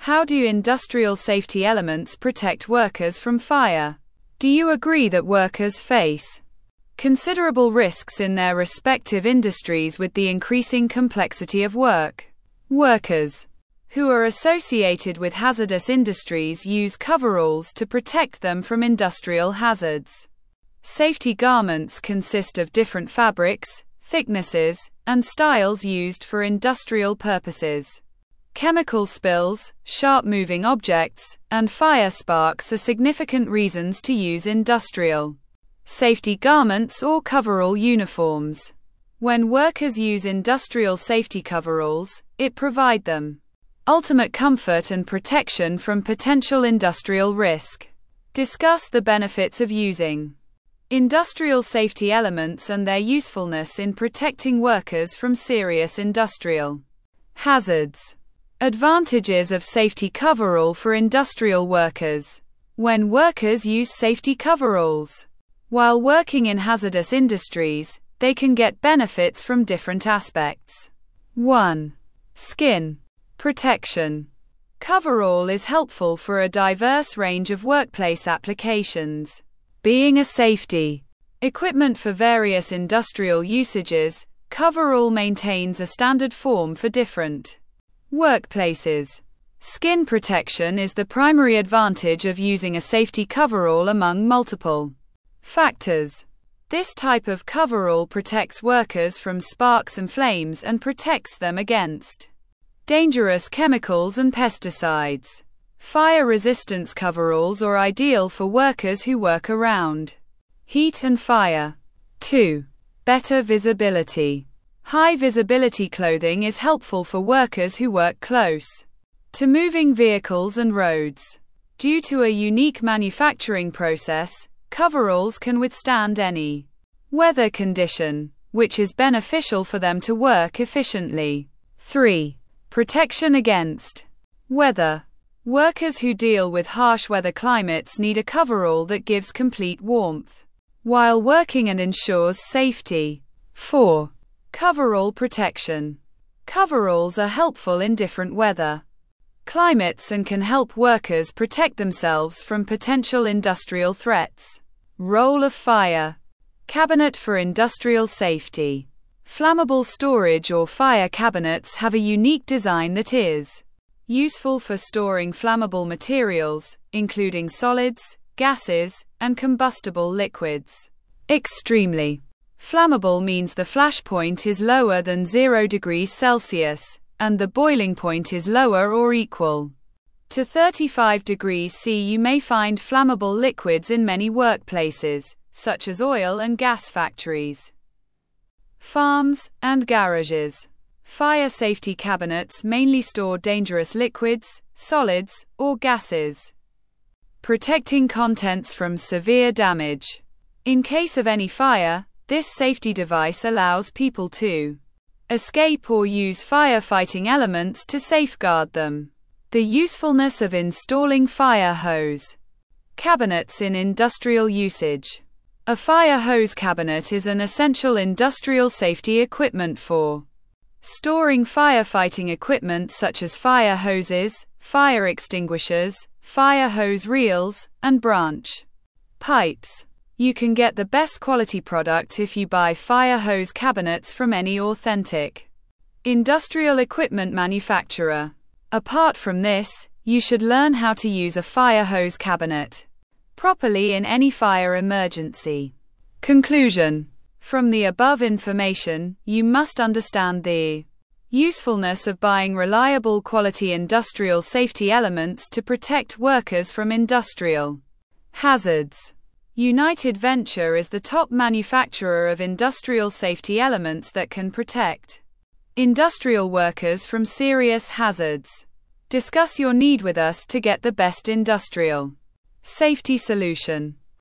How do industrial safety elements protect workers from fire? Do you agree that workers face considerable risks in their respective industries with the increasing complexity of work? Workers who are associated with hazardous industries use coveralls to protect them from industrial hazards. Safety garments consist of different fabrics, thicknesses, and styles used for industrial purposes. Chemical spills, sharp-moving objects, and fire sparks are significant reasons to use industrial safety garments or coverall uniforms. When workers use industrial safety coveralls, it provides them ultimate comfort and protection from potential industrial risk. Discuss the benefits of using industrial safety elements and their usefulness in protecting workers from serious industrial hazards. Advantages of safety coverall for industrial workers. When workers use safety coveralls while working in hazardous industries, they can get benefits from different aspects. 1. Skin protection. Coverall is helpful for a diverse range of workplace applications. Being a safety equipment for various industrial usages, coverall maintains a standard form for different workplaces. Skin protection is the primary advantage of using a safety coverall among multiple factors. This type of coverall protects workers from sparks and flames and protects them against dangerous chemicals and pesticides. Fire resistance coveralls are ideal for workers who work around heat and fire. 2. Better visibility. High visibility clothing is helpful for workers who work close to moving vehicles and roads. Due to a unique manufacturing process, coveralls can withstand any weather condition, which is beneficial for them to work efficiently. 3. Protection against weather. Workers who deal with harsh weather climates need a coverall that gives complete warmth while working and ensures safety. 4. Coverall protection. Coveralls are helpful in different weather climates and can help workers protect themselves from potential industrial threats. Role of fire cabinet for industrial safety. Flammable storage or fire cabinets have a unique design that is useful for storing flammable materials, including solids, gases, and combustible liquids. Extremely flammable means the flash point is lower than 0 degrees Celsius, and the boiling point is lower or equal to 35 degrees C. You may find flammable liquids in many workplaces, such as oil and gas factories, farms, and garages. Fire safety cabinets mainly store dangerous liquids, solids, or gases, protecting contents from severe damage. In case of any fire, this safety device allows people to escape or use firefighting elements to safeguard them. The usefulness of installing fire hose cabinets in industrial usage. A fire hose cabinet is an essential industrial safety equipment for storing firefighting equipment such as fire hoses, fire extinguishers, fire hose reels, and branch pipes. You can get the best quality product if you buy fire hose cabinets from any authentic industrial equipment manufacturer. Apart from this, you should learn how to use a fire hose cabinet properly in any fire emergency. Conclusion. From the above information, you must understand the usefulness of buying reliable quality industrial safety elements to protect workers from industrial hazards. United Venture is the top manufacturer of industrial safety elements that can protect industrial workers from serious hazards. Discuss your need with us to get the best industrial safety solution.